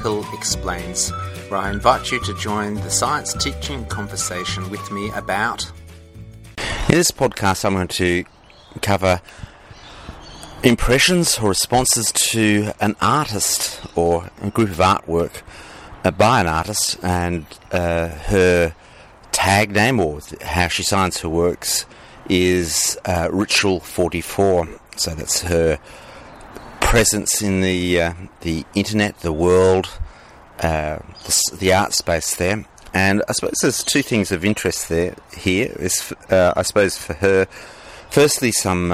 Hill Explains, where I invite you to join the science teaching conversation with me about... In this podcast I'm going to cover impressions or responses to an artist or a group of artwork by an artist, and her tag name, or how she signs her works, is Ritual 44. So that's her presence in the internet, the world, the art space there. And I suppose there's two things of interest here. I suppose for her, firstly, some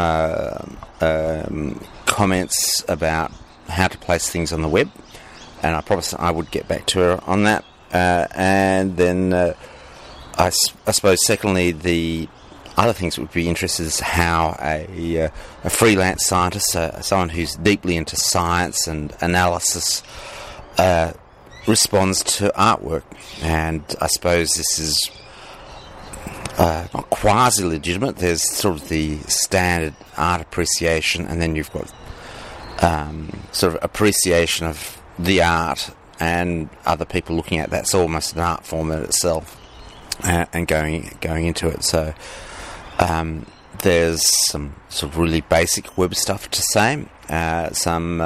comments about how to place things on the web, and I promised I would get back to her on that. And then I suppose secondly, the other things that would be interested is how a freelance scientist, someone who's deeply into science and analysis, responds to artwork. And I suppose this is not quasi-legitimate. There's sort of the standard art appreciation, and then you've got sort of appreciation of the art and other people looking at that. It's almost an art form in itself, and going into it. So there's some sort of really basic web stuff to say, some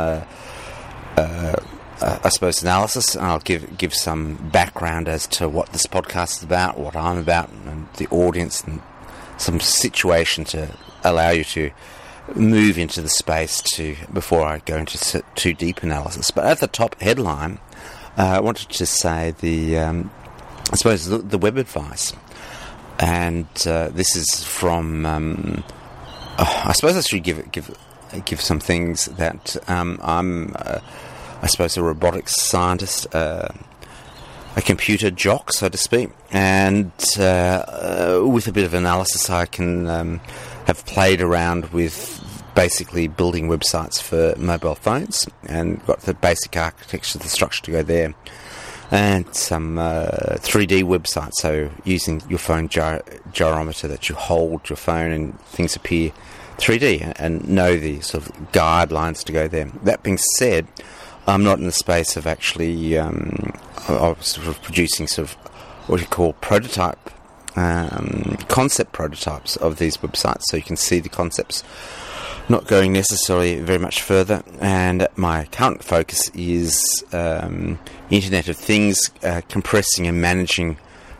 I suppose analysis, and I'll give some background as to what this podcast is about, what I'm about, and the audience, and some situation to allow you to move into the space before I go into too deep analysis. But at the top headline, I wanted to say I suppose the web advice, and this is from I suppose I should give some things that I'm I suppose a robotics scientist, a computer jock, so to speak, and with a bit of analysis I can have played around with basically building websites for mobile phones, and got the basic architecture, the structure to go there, and some 3D websites, so using your phone gyrometer that you hold your phone and things appear 3D, and know the sort of guidelines to go there. That being said, I'm not in the space of actually sort of producing sort of what you call prototype, concept prototypes of these websites, so you can see the concepts, not going necessarily very much further. And my current focus is Internet of Things, compressing and managing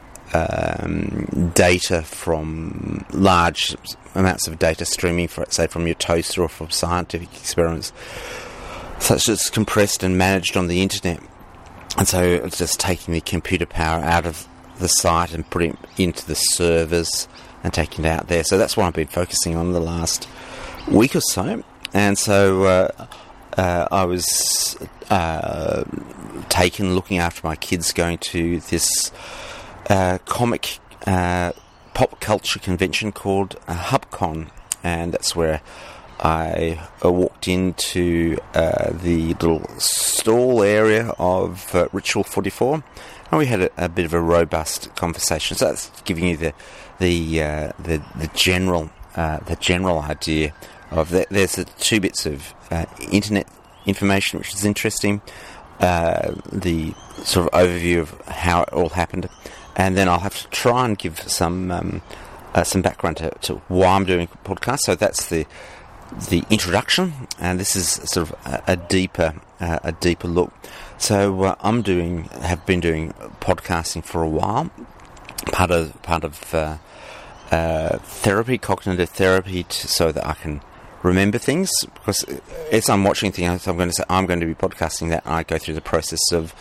data from large amounts of data streaming, say from your toaster or from scientific experiments, such as compressed and managed on the internet. And so it's just taking the computer power out of the site and putting it into the servers and taking it out there. So that's what I've been focusing on the last week or so. And so I was looking after my kids, going to this comic pop culture convention called HubCon, and that's where I walked into the little stall area of Ritual 44, and we had a bit of a robust conversation. So that's giving you the general idea of that. There's the two bits of internet information, which is interesting, the sort of overview of how it all happened, and then I'll have to try and give some background to why I'm doing a podcast. So that's the introduction, and this is sort of a deeper look. So have been doing podcasting for a while, part of therapy, cognitive therapy, so that I can remember things. Because as I'm watching things, I'm going to say I'm going to be podcasting that, and I go through the process of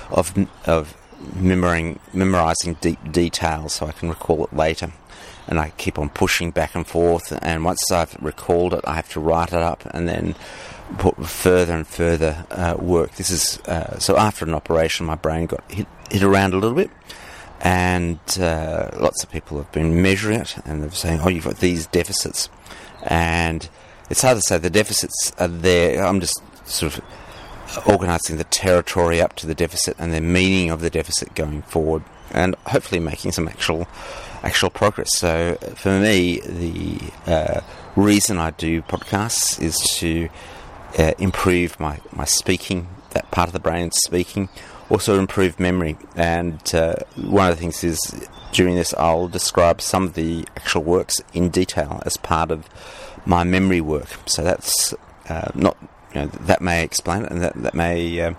memorizing deep details so I can recall it later. And I keep on pushing back and forth, and once I've recalled it, I have to write it up and then put further and further work. This is so after an operation, my brain got hit around a little bit, and lots of people have been measuring it, and they're saying, "Oh, you've got these deficits," and it's hard to say the deficits are there. I'm just sort of organising the territory up to the deficit and the meaning of the deficit going forward, and hopefully making some actual progress. So for me, the reason I do podcasts is to improve my speaking that part of the brain speaking. Also improve memory, and one of the things is during this I'll describe some of the actual works in detail as part of my memory work. So that's not, that may explain it, and that may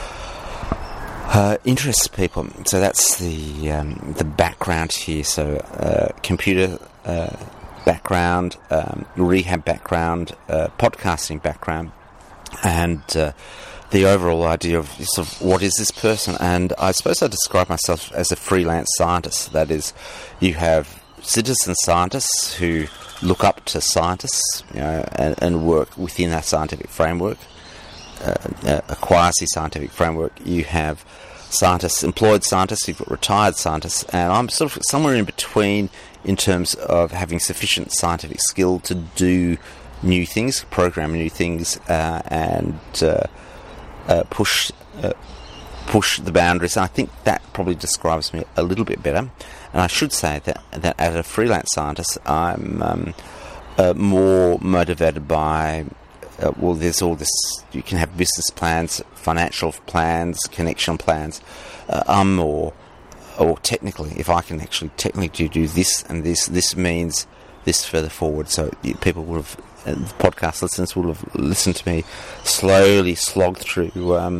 interest people. So that's the background here. So computer background, rehab background, podcasting background, and the overall idea of sort of what is this person. And I suppose I describe myself as a freelance scientist. That is, you have citizen scientists who look up to scientists, and work within that scientific framework, a quasi-scientific framework. You have scientists, employed scientists, you've got retired scientists, and I'm sort of somewhere in between in terms of having sufficient scientific skill to do new things, program new things, and push the boundaries. And I think that probably describes me a little bit better. And I should say that as a freelance scientist, I'm more motivated by, there's all this, you can have business plans, financial plans, connection plans. I'm more, or technically, if I can actually technically do this and this means this further forward. So people would have, the podcast listeners would have listened to me slowly slog through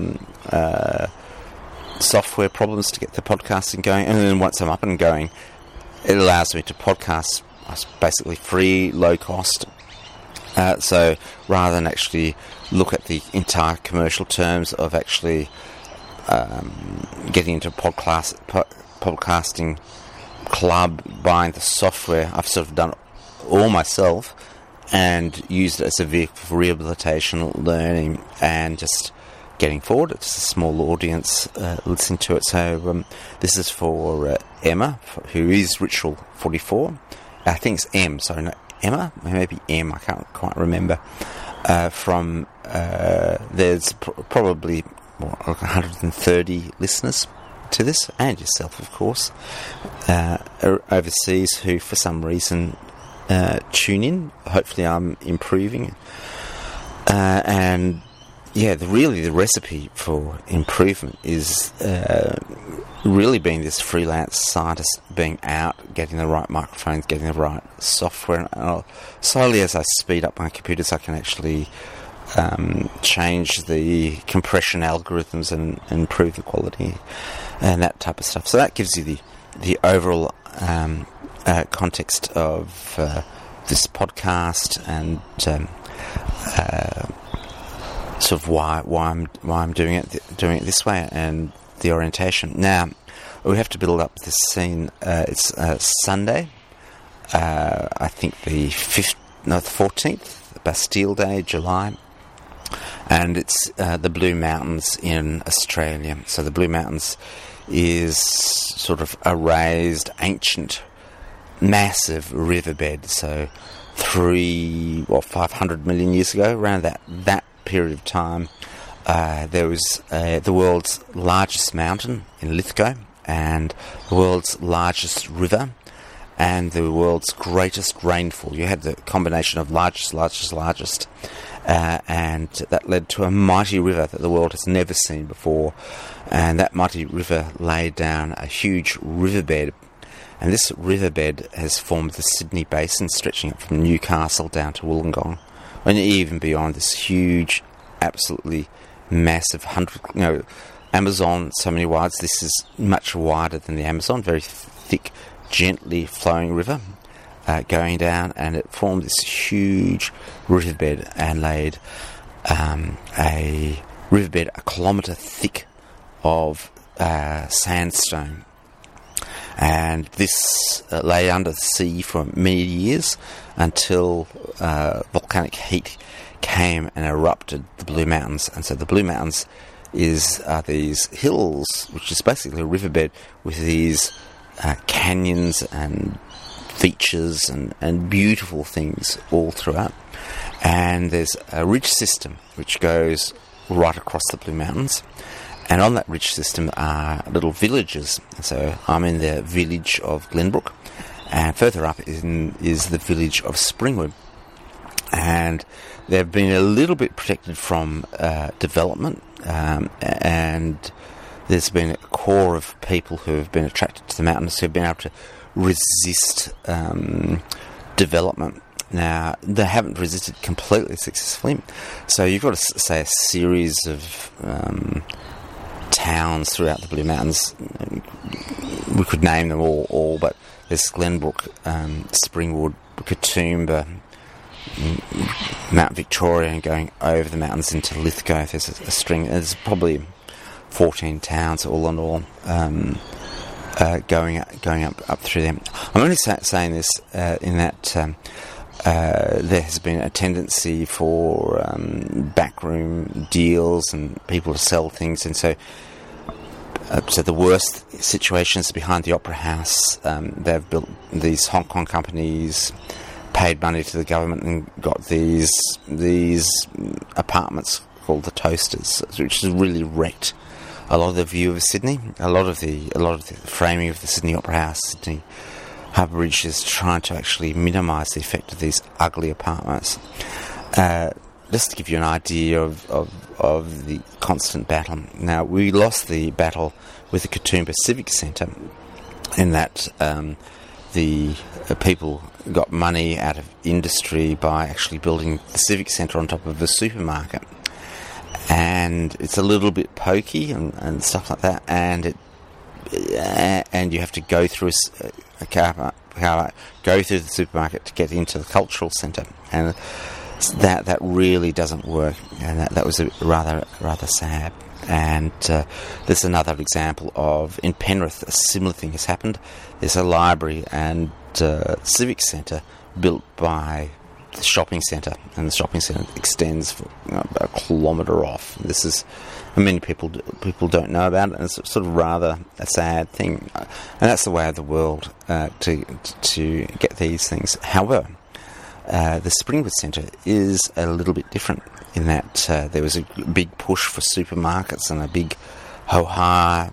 software problems to get the podcasting going, and then once I'm up and going, it allows me to podcast basically free, low cost. So rather than actually look at the entire commercial terms of actually getting into a podcasting club, buying the software, I've sort of done it all myself and used it as a vehicle for rehabilitation, learning, and just getting forward. It's a small audience listening to it. So this is for Emma, who is Ritual 44. I think it's M, sorry, no, Emma? Maybe M, I can't quite remember. There's probably like 130 listeners to this, and yourself, of course, overseas, who for some reason tune in. Hopefully I'm improving. And yeah, the recipe for improvement is really being this freelance scientist, being out, getting the right microphones, getting the right software. And slowly, as I speed up my computers, I can actually change the compression algorithms and improve the quality and that type of stuff. So that gives you the overall context of this podcast, and sort of why I'm doing it this way, and the orientation. Now we have to build up this scene. It's Sunday, I think the 14th, Bastille Day, July, and it's the Blue Mountains in Australia. So the Blue Mountains is sort of a raised, ancient, massive riverbed. So 500 million years ago, around that period of time, there was the world's largest mountain in Lithgow, and the world's largest river, and the world's greatest rainfall. You had the combination of largest, and that led to a mighty river that the world has never seen before. And that mighty river laid down a huge riverbed, and this riverbed has formed the Sydney Basin, stretching up from Newcastle down to Wollongong, and even beyond this huge, absolutely massive Amazon, so many wides. This is much wider than the Amazon, very thick, gently flowing river going down, and it formed this huge riverbed and laid a riverbed a kilometre thick of sandstone. And this lay under the sea for many years until volcanic heat came and erupted the Blue Mountains. And so the Blue Mountains are these hills, which is basically a riverbed with these canyons and features and beautiful things all throughout. And there's a ridge system which goes right across the Blue Mountains. And on that ridge system are little villages. So I'm in the village of Glenbrook, and further up is the village of Springwood. and they've been a little bit protected from development, and there's been a core of people who have been attracted to the mountains who have been able to resist development. Now, they haven't resisted completely successfully, so you've got to say a series of towns throughout the Blue Mountains. We could name them all, but there's Glenbrook, Springwood, Katoomba, Mount Victoria, and going over the mountains into Lithgow. There's a string. There's probably 14 towns all in all, going up through them. I'm only saying this in that there has been a tendency for backroom deals and people to sell things, and so the worst situations behind the Opera House. They've built these Hong Kong companies, paid money to the government, and got these apartments called the Toasters, which has really wrecked a lot of the view of Sydney. A lot of the framing of the Sydney Opera House, Sydney Harbour Bridge, is trying to actually minimise the effect of these ugly apartments. Just to give you an idea of the constant battle. Now, we lost the battle with the Katoomba Civic Centre in that the people got money out of industry by actually building the Civic Centre on top of a supermarket. And it's a little bit pokey and stuff like that, and you have to go through a car park, go through the supermarket to get into the cultural centre, and that really doesn't work, and that was rather sad. And there's another example of, in Penrith, a similar thing has happened. There's a library and civic centre built by the shopping centre, and the shopping centre extends for a kilometre off. This is, many people don't know about it, and it's sort of rather a sad thing. And that's the way of the world to get these things. However, the Springwood Centre is a little bit different in that there was a big push for supermarkets and a big ho-ha,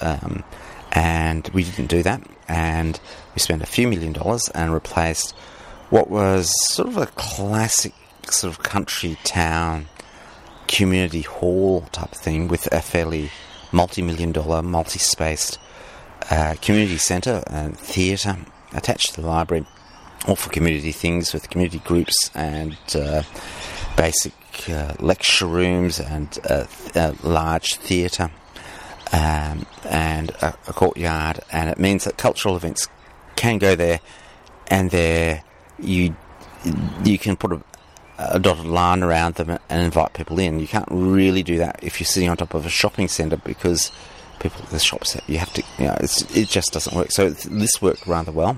and we didn't do that, and we spent a few $1 million and replaced what was sort of a classic sort of country town community hall type thing with a fairly multi-million-dollar, multi-spaced community centre and theatre attached to the library, all for community things with community groups and basic lecture rooms and a large theatre and a courtyard. And it means that cultural events can go there, and you can put a dotted line around them and invite people in. You can't really do that if you're sitting on top of a shopping centre, because the shops, you have to, it just doesn't work. So this worked rather well.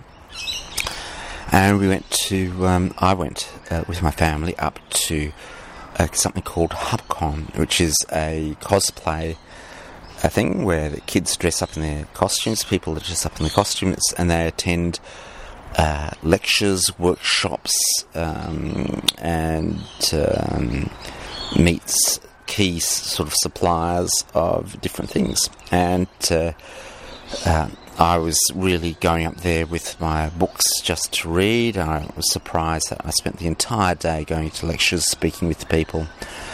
And we went to, I went with my family up to something called HubCon, which is a cosplay thing where the kids dress up in their costumes, people that dress up in their costumes, and they attend lectures, workshops, and meets key sort of suppliers of different things. And I was really going up there with my books just to read. I was surprised that I spent the entire day going to lectures, speaking with people,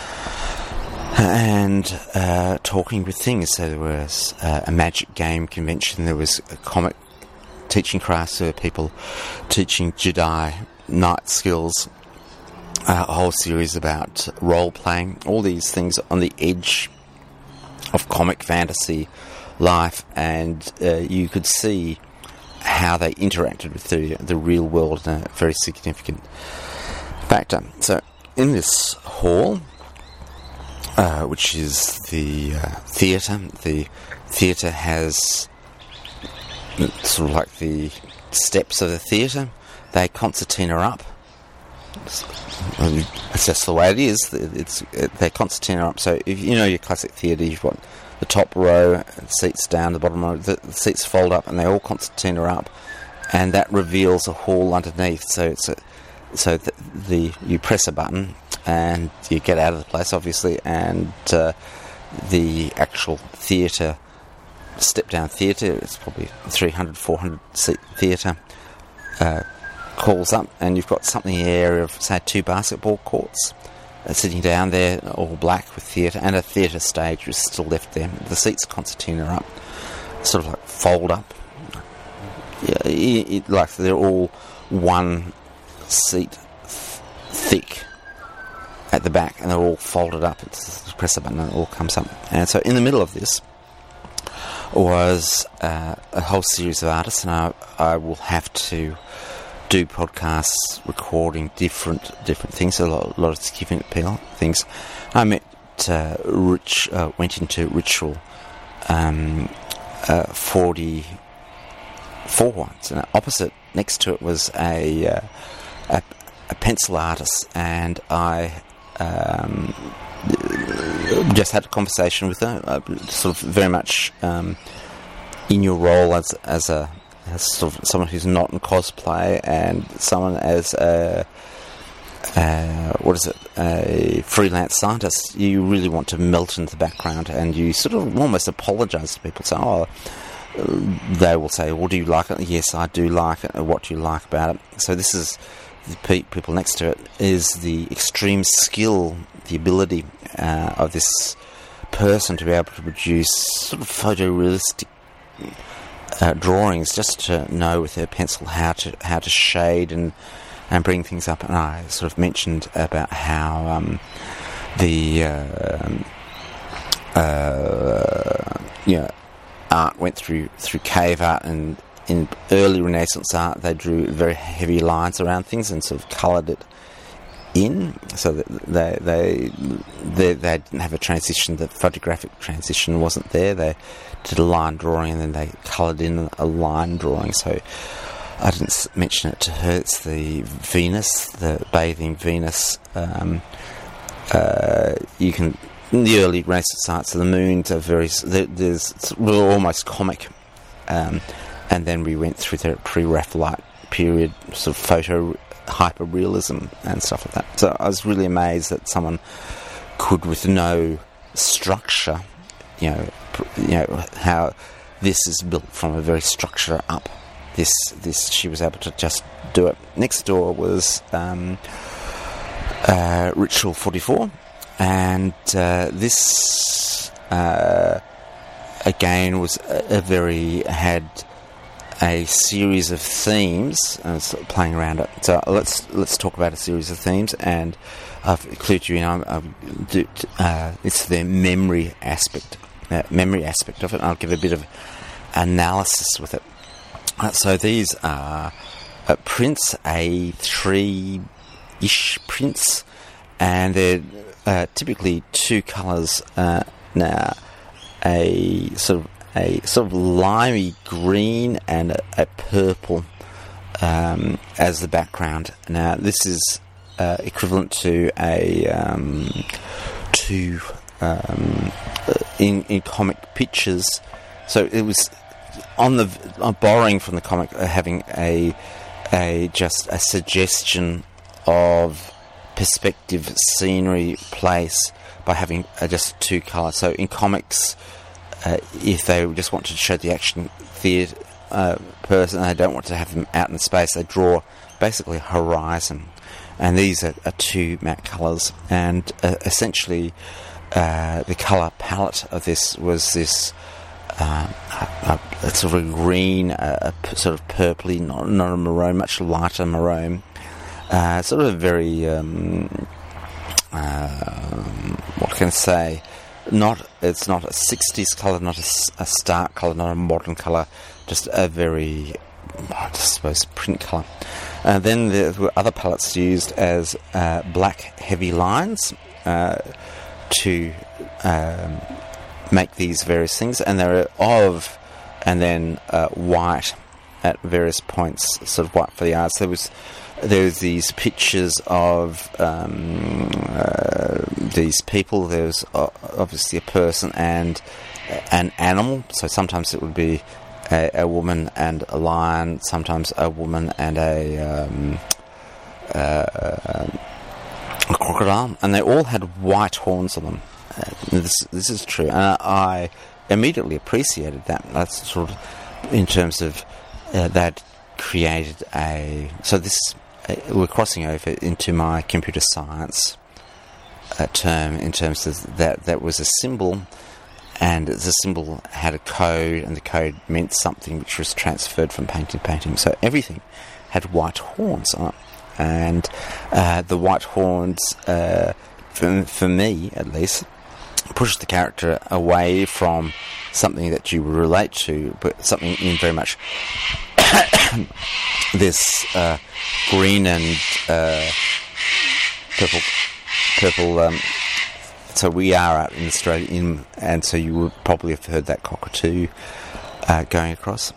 and talking with things. So there was a magic game convention, there was a comic teaching crafts, there were people teaching Jedi Knight skills, a whole series about role-playing, all these things on the edge of comic fantasy life, and you could see how they interacted with the real world in a very significant factor. So in this hall, which is the theatre has sort of like the steps of the theatre. They concertina up. It's just the way it is. They concertina up. So if you know your classic theatre, you've got the top row, seats down, the bottom row, the seats fold up, and they all concertina up, and that reveals a hall underneath. So you press a button and you get out of the place, obviously, and the actual theatre, step down theatre, it's probably 300, 400 seat theatre, calls up, and you've got something in the area of, say, 2 basketball courts sitting down there, all black with theatre, and a theatre stage was still left there. The seats concertina are up, sort of like fold up. Yeah, like they're all one seat thick at the back, and they're all folded up. It's you press a button and it all comes up. And so in the middle of this was a whole series of artists, and I will have to do podcasts recording different things, a lot of giving appeal things. I met went into Ritual 44 once, and opposite next to it was a pencil artist, and I just had a conversation with her, sort of very much in your role as sort of someone who's not in cosplay, and someone as a freelance scientist. You really want to melt into the background, and you sort of almost apologise to people. So, they will say, "Well, do you like it?" "Yes, I do like it." "What do you like about it?" So this is the people next to it is the extreme skill, the ability of this person to be able to produce sort of photorealistic drawings, just to know with her pencil how to shade and bring things up. And I sort of mentioned about how art went through cave art, and in early Renaissance art they drew very heavy lines around things and sort of coloured it in, so that they didn't have a transition. The photographic transition wasn't there. They did a line drawing and then they coloured in a line drawing. So I didn't mention it to her. It's the Venus, the bathing Venus. You can, in the early Renaissance art, so the moons are we're almost comic. And then we went through the pre-Raphaelite period, sort of photo hyper-realism and stuff like that. So I was really amazed that someone could, with no structure, how this is built from a very structure up. This she was able to just do it. Next door was Ritual 44, and this again was had a series of themes, sort of playing around it. So let's talk about a series of themes, and I've included you in. It's the memory aspect of it. And I'll give a bit of analysis with it. So these are prints, a 3-ish prints, and they're typically 2 colours now. A sort of limey green and a purple as the background. Now this is equivalent to in comic pictures. So it was I'm borrowing from the comic, having just a suggestion of perspective, scenery, place, by having just 2 colours. So in comics, if they just want to show the action theatre person, and they don't want to have them out in space, they draw basically a horizon. And these are 2 matte colours, and essentially the colour palette of this was this sort of a green, sort of purpley, not a maroon, much lighter maroon, sort of very what can I say? It's not a 60s colour, not a stark colour, not a modern colour, just a very, I suppose, print colour. Then there were other palettes used as black heavy lines to make these various things, and there are and then white at various points, sort of white for the arts. There was these pictures of these people. There was obviously a person and an animal. So sometimes it would be a woman and a lion. Sometimes a woman and a crocodile, and they all had white horns on them. This is true, and I immediately appreciated that. That's sort of in terms of they'd created we're crossing over into my computer science term in terms of that was a symbol, and the symbol had a code, and the code meant something which was transferred from painting to painting. So everything had white horns on it, and the white horns, for me at least, pushed the character away from something that you would relate to, but something in very much this green and purple. So we are out in Australia, and so you would probably have heard that cockatoo going across.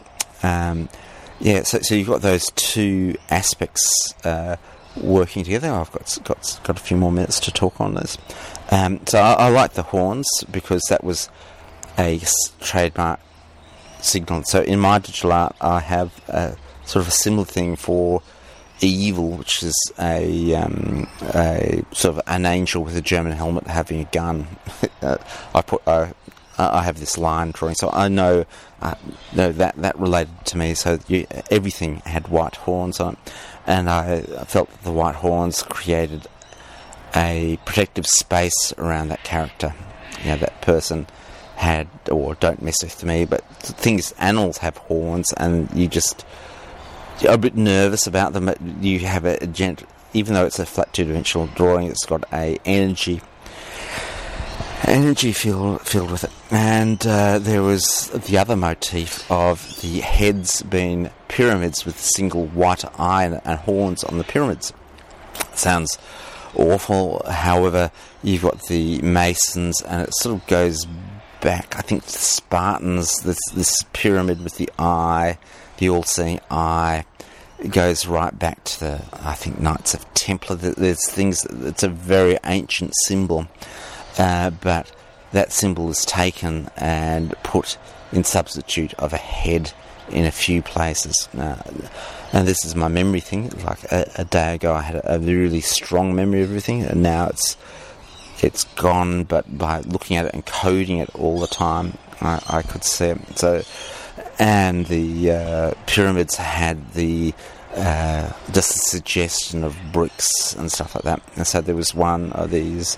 So you've got those two aspects working together. I've got a few more minutes to talk on this. So I like the horns because that was a trademark signal. So in my digital art, I have sort of a similar thing for evil, which is a sort of an angel with a German helmet having a gun. I have this line drawing, so I know that related to me. So everything had white horns on it, and I felt that the white horns created a protective space around that character. That person had, or don't mess with me, but the thing is, animals have horns, and you're a bit nervous about them. You have even though it's a flat two-dimensional drawing, it's got a energy filled with it. And there was the other motif of the heads being pyramids with a single white eye and horns on the pyramids. Sounds awful. However, you've got the Masons, and it sort of goes back, I think, to the Spartans. This pyramid with the eye, the all-seeing eye. It goes right back to the, I think, Knights of Templar. There's things, it's a very ancient symbol, but that symbol is taken and put in substitute of a head in a few places. And this is my memory thing. Like a day ago I had a really strong memory of everything, and now it's gone, but by looking at it and coding it all the time, I could see it. So, and the pyramids had just a suggestion of bricks and stuff like that. And so there was one of these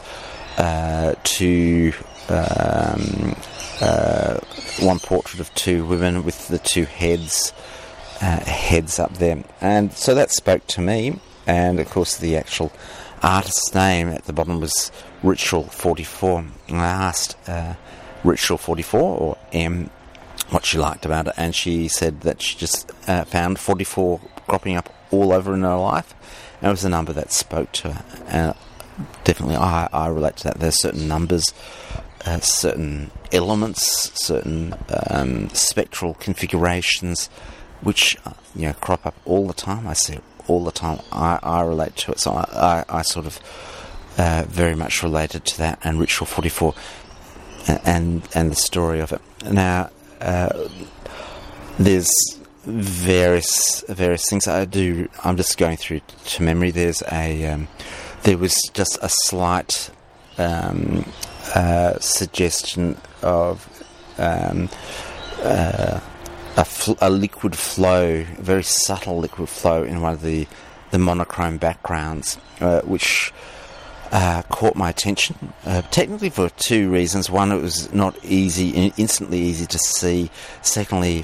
one portrait of two women with the two heads up there, and so that spoke to me. And of course the actual artist's name at the bottom was Ritual 44, and I asked Ritual 44 or M what she liked about it, and she said that she just found 44 cropping up all over in her life, and it was a number that spoke to her. And definitely I relate to that. There's certain numbers, certain elements, certain spectral configurations which crop up all the time. I see it all the time. I relate to it, so I sort of very much related to that and Ritual 44 and the story of it. Now there's various things I do. I'm just going through to memory. There was just a slight suggestion of a liquid flow, a very subtle liquid flow in one of the monochrome backgrounds, which caught my attention, technically for two reasons. One, it was not instantly easy to see. Secondly,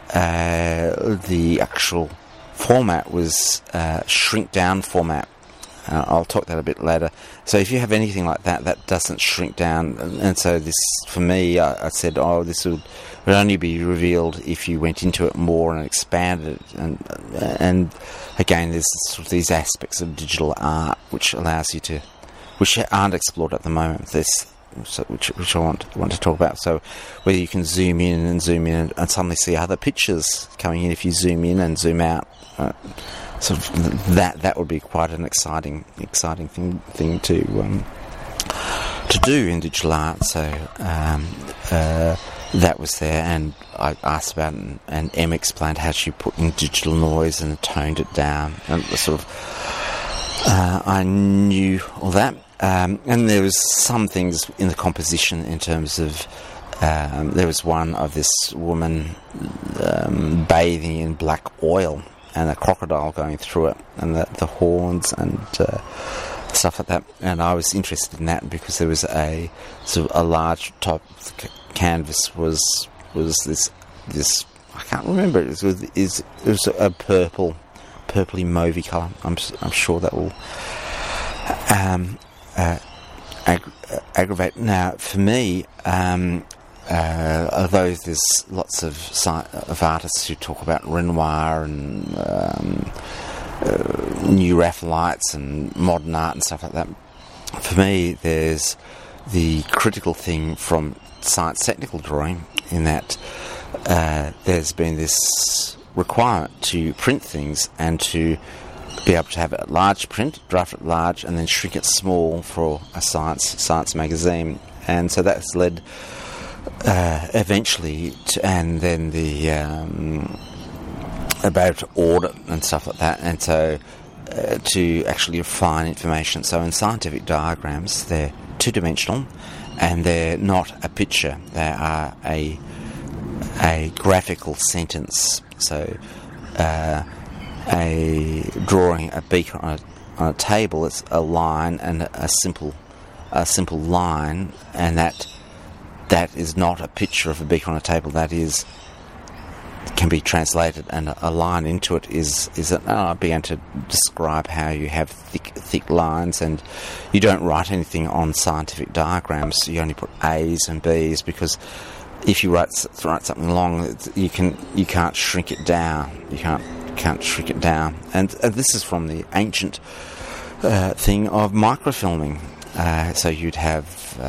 the actual format was shrink down format. I'll talk that a bit later. So if you have anything like that doesn't shrink down, and so this, for me, I said, this would only be revealed if you went into it more and expanded it. And again, there's sort of these aspects of digital art which allows you to, which aren't explored at the moment. Which I want to talk about. So whether you can zoom in and suddenly see other pictures coming in if you zoom in and zoom out. Sort of that would be quite an exciting thing to do in digital art. So that was there, and I asked about it, and Em explained how she put in digital noise and toned it down, and sort of I knew all that. And there was some things in the composition in terms of there was one of this woman bathing in black oil. a crocodile going through it, and the horns and stuff like that. And I was interested in that because there was a sort of a large type of canvas was this I can't remember. It was a purpley mauvey colour. I'm sure that will aggravate. Now, for me, although there's lots of artists who talk about Renoir and New Raphaelites and modern art and stuff like that, for me, there's the critical thing from science technical drawing, in that there's been this requirement to print things and to be able to have it at large print, draft it large, and then shrink it small for a science magazine. And so that's led eventually to, and then the about audit and stuff like that, and so to actually refine information. So in scientific diagrams, they're two-dimensional, and they're not a picture. They are a graphical sentence. So a drawing a beaker on a table, it's a line and a simple line, and that is not a picture of a beaker on a table. That can be translated, and a line into it is I began to describe how you have thick lines, and you don't write anything on scientific diagrams. You only put A's and B's, because if you write something long, you can't shrink it down. You can't shrink it down, and this is from the ancient thing of microfilming. So you'd have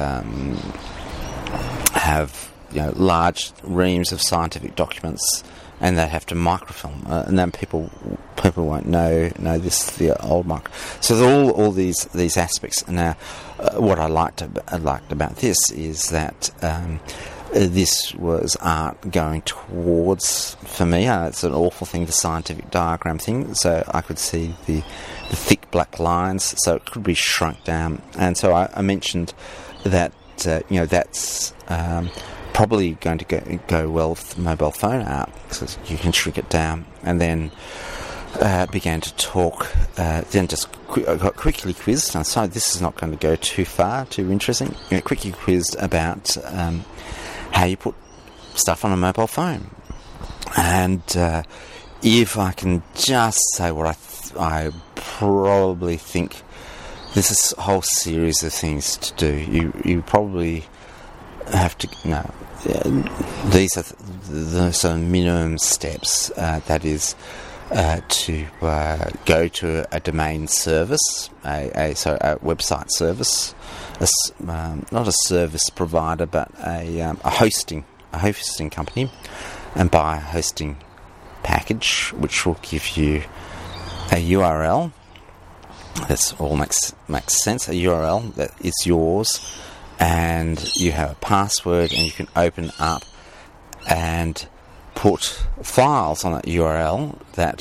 large reams of scientific documents, and they'd have to microfilm, and then people won't know this, the old micro. So there's all these aspects. Now, what I liked about this is that this was art going towards, for me, it's an awful thing, the scientific diagram thing. So I could see the thick black lines, so it could be shrunk down. And so I mentioned that that's probably going to go well with mobile phone art, because you can shrink it down. And then began to talk, then just got quickly quizzed. And so this is not going to go too far, too interesting. Quickly quizzed about how you put stuff on a mobile phone. And if I can just say what I probably think, there's this whole series of things to do. You probably have to, these are the sort of minimum steps, that is to go to a domain service, a website service, not a service provider, but a hosting company, and buy a hosting package, which will give you a URL. That's all makes sense. A URL that is yours, and you have a password, and you can open up and put files on that URL that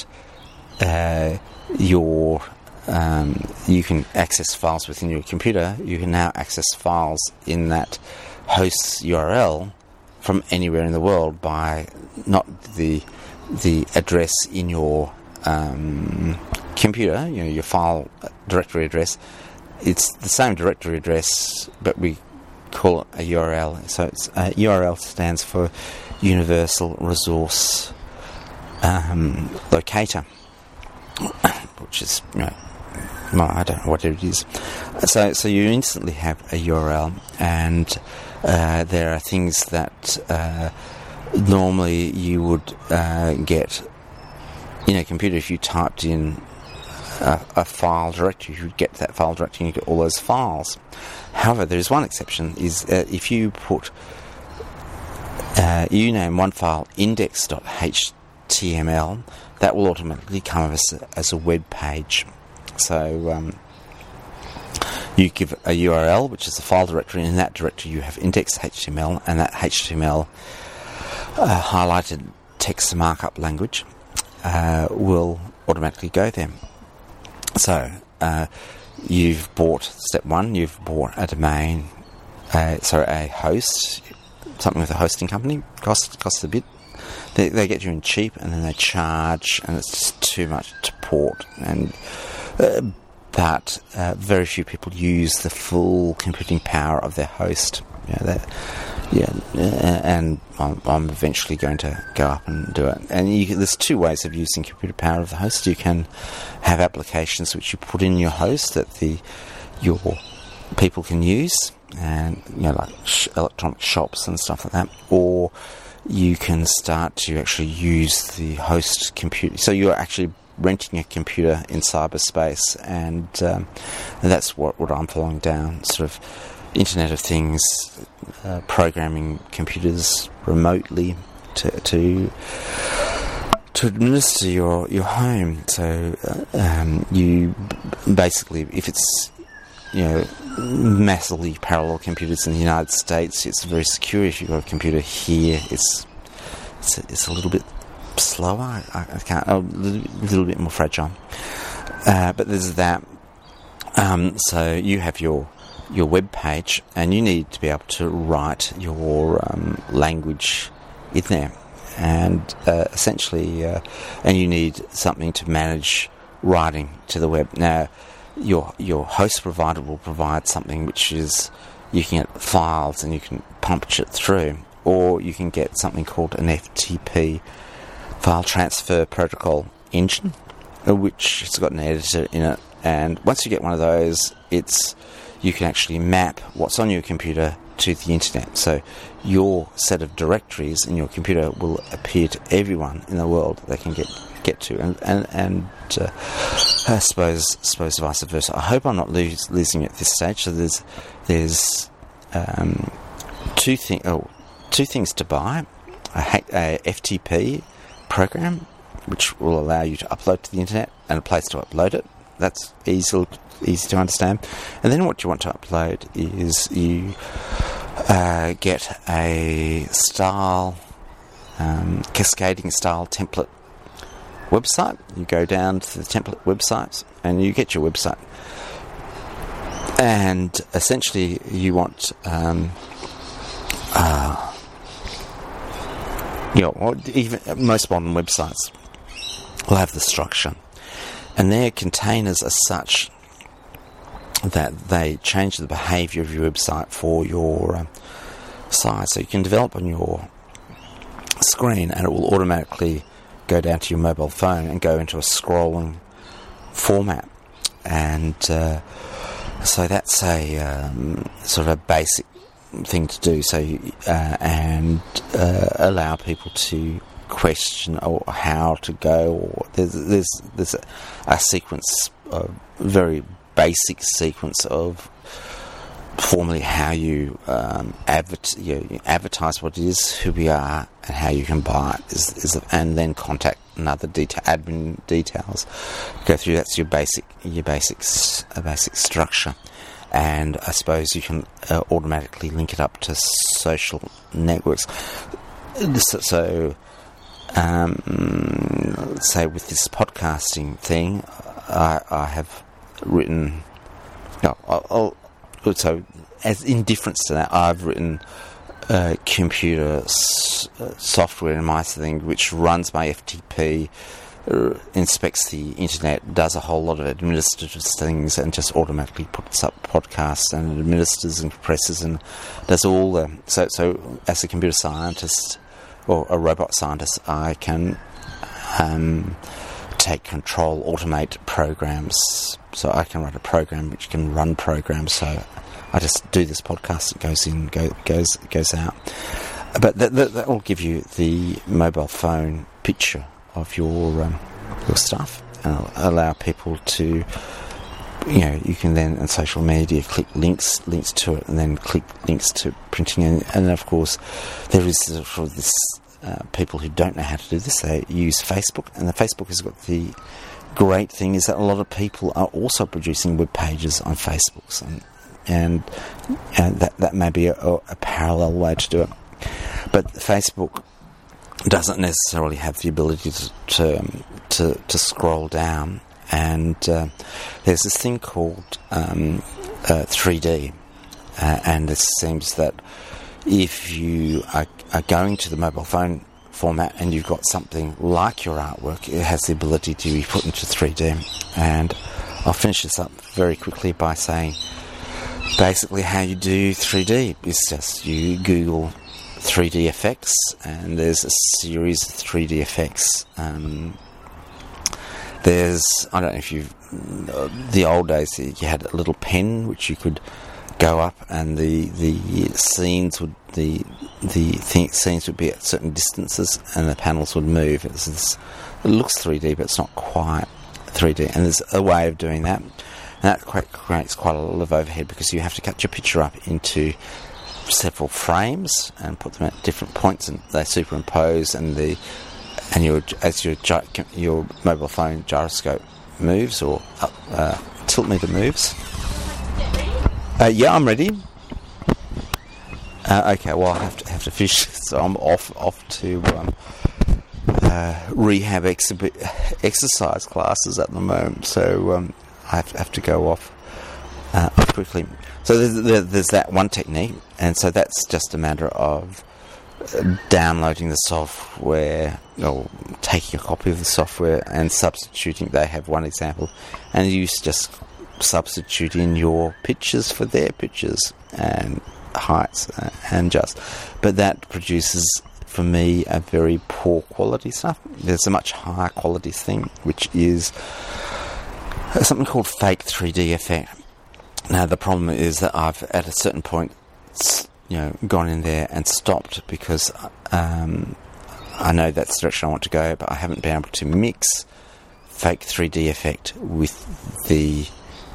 you can access files within your computer. You can now access files in that host's URL from anywhere in the world by not the address in your computer, your file directory address. It's the same directory address, but we call it a URL. So it's URL stands for Universal Resource Locator, which is I don't know what it is. So you instantly have a URL, and there are things that normally you would get in a computer. If you typed in a file directory, you would get that file directory and you get all those files. However, there is one exception, is if you put you name one file index.html, that will automatically come as a web page. So you give a URL, which is a file directory, and in that directory you have index.html, and that HTML highlighted text markup language will automatically go there. So you've bought, step one, you've bought a domain, a host, something with a hosting company, costs a bit. they get you in cheap, and then they charge, and it's just too much to port. And but very few people use the full computing power of their host. And I'm eventually going to go up and do it. And there's two ways of using computer power of the host. You can have applications which you put in your host that your people can use, and like electronic shops and stuff like that. Or you can start to actually use the host computer. So you're actually renting a computer in cyberspace, and that's what I'm following down, sort of Internet of Things, programming computers remotely to administer your home. So you basically, if it's massively parallel computers in the United States, it's very secure. If you've got a computer here, it's a little bit slower. I can't, a little bit more fragile. But there's that. So you have your web page, and you need to be able to write your language in there, and essentially, and you need something to manage writing to the web. Now, your host provider will provide something which is, you can get files and you can punch it through, or you can get something called an FTP, file transfer protocol engine, which has got an editor in it. And once you get one of those, you can actually map what's on your computer to the internet. So your set of directories in your computer will appear to everyone in the world they can get to, and I suppose vice versa. I hope I'm not losing it at this stage. So there's two things to buy: a FTP program, which will allow you to upload to the internet, and a place to upload it. That's easy to understand. And then what you want to upload is you get a cascading style template website. You go down to the template websites and you get your website. And essentially you want even most modern websites will have the structure, and their containers are such that they change the behaviour of your website for your site. So you can develop on your screen, and it will automatically go down to your mobile phone and go into a scrolling format. And so that's a sort of a basic thing to do. So and allow people to question or how to go. Or there's a sequence, a very basic sequence of formally how you advertise what it is, who we are, and how you can buy it, and then contact another admin details. Go through, that's your basic structure, and I suppose you can automatically link it up to social networks. So say with this podcasting thing, I have written. So, as in difference to that, I've written computer software in my thing which runs my FTP, inspects the internet, does a whole lot of administrative things, and just automatically puts up podcasts and administers and compresses and does all the. So as a computer scientist or a robot scientist, I can take control, automate programs. So I can write a program which can run programs. So I just do this podcast. It goes in, goes out. But that will give you the mobile phone picture of your stuff, and allow people to, you can then on social media click links to it, and then click links to printing. And of course, there is sort of this. People who don't know how to do this, they use Facebook, and the Facebook has got the great thing is that a lot of people are also producing web pages on Facebook, and that may be a parallel way to do it. But Facebook doesn't necessarily have the ability to scroll down, and there's this thing called 3D, and it seems that if you are going to the mobile phone format and you've got something like your artwork, it has the ability to be put into 3D. And I'll finish this up very quickly by saying basically how you do 3D is just you Google 3D effects, and there's a series of 3D effects. There's, I don't know if you've, the old days you had a little pen which you could go up, and the scenes would scenes would be at certain distances, and the panels would move. It looks 3D, but it's not quite 3D. And there's a way of doing that, and that creates quite a lot of overhead because you have to cut your picture up into several frames and put them at different points, and they superimpose, and as your mobile phone gyroscope moves or tilt meter moves. Yeah, I'm ready. Okay, well I have to fish, so I'm off to rehab exercise classes at the moment. So I have to go off quickly. So there's that one technique, and so that's just a matter of downloading the software or taking a copy of the software and substituting. They have one example, and you just substitute in your pictures for their pictures and heights but that produces for me a very poor quality stuff. There's a much higher quality thing which is something called fake 3D effect. Now the problem is that I've at a certain point gone in there and stopped because I know that's the direction I want to go, but I haven't been able to mix fake 3D effect with the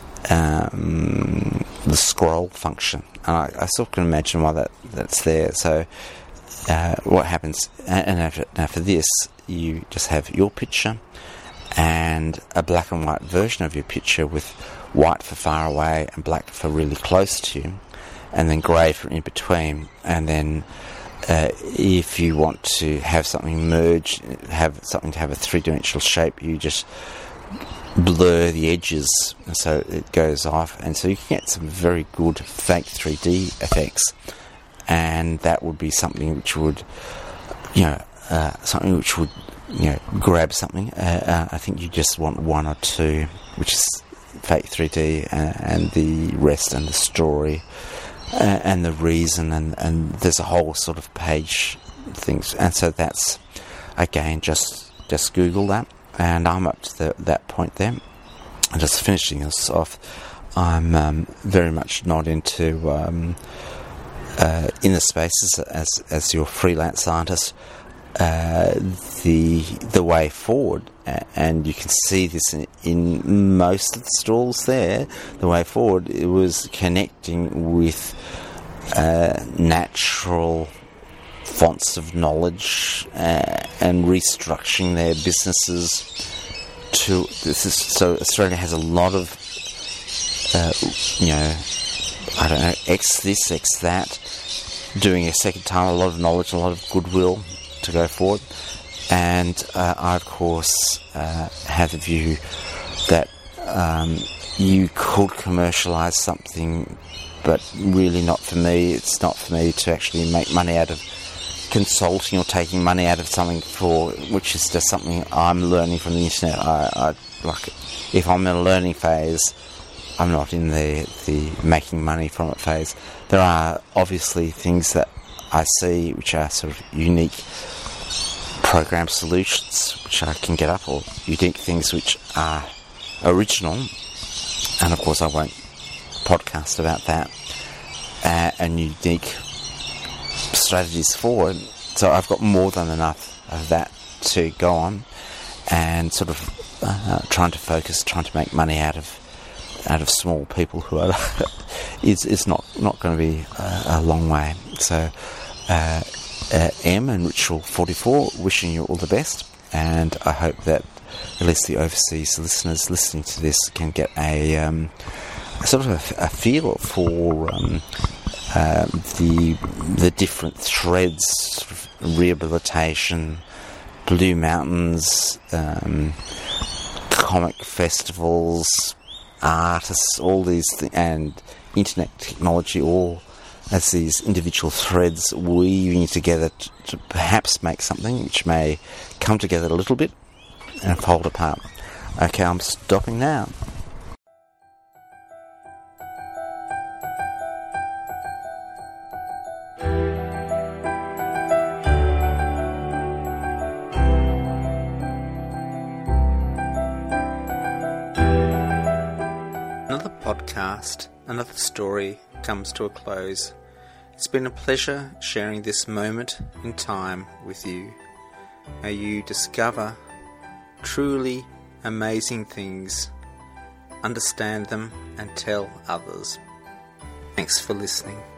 scroll function, and I still can imagine why that's there. So what happens, and now for this you just have your picture and a black and white version of your picture with white for far away and black for really close to you, and then grey for in between. And then if you want to have something merge, have something to have a three-dimensional shape, you just blur the edges so it goes off, and so you can get some very good fake 3D effects. And that would be something which would grab something. I think you just want one or two, which is fake 3D, and the rest and the story and the reason, and there's a whole sort of page things. And so that's again just Google that. And I'm up to that point there. And just finishing this off, I'm very much not into inner spaces as your freelance artist. The way forward, and you can see this in most of the stalls there, the way forward, it was connecting with natural fonts of knowledge and restructuring their businesses to this is so Australia has a lot of I don't know, X this, X that, doing a second time, a lot of knowledge, a lot of goodwill to go forward. And I of course have the view that you could commercialise something, but really not for me. It's not for me to actually make money out of consulting or taking money out of something which is just something I'm learning from the internet. I like, if I'm in a learning phase, I'm not in the making money from it phase. There are obviously things that I see which are sort of unique program solutions which I can get up, or unique things which are original, and of course I won't podcast about that, and unique strategies forward. So I've got more than enough of that to go on, and sort of trying to make money out of small people who are is not going to be a long way. So M and Ritual 44 wishing you all the best, and I hope that at least the overseas listeners listening to this can get a sort of a feel for the different threads, sort of rehabilitation, Blue Mountains, comic festivals, artists, all these and internet technology, all as these individual threads weaving together to perhaps make something which may come together a little bit and fold apart. Okay, I'm stopping now. Another podcast, another story comes to a close. It's been a pleasure sharing this moment in time with you. May you discover truly amazing things, understand them, and tell others. Thanks for listening.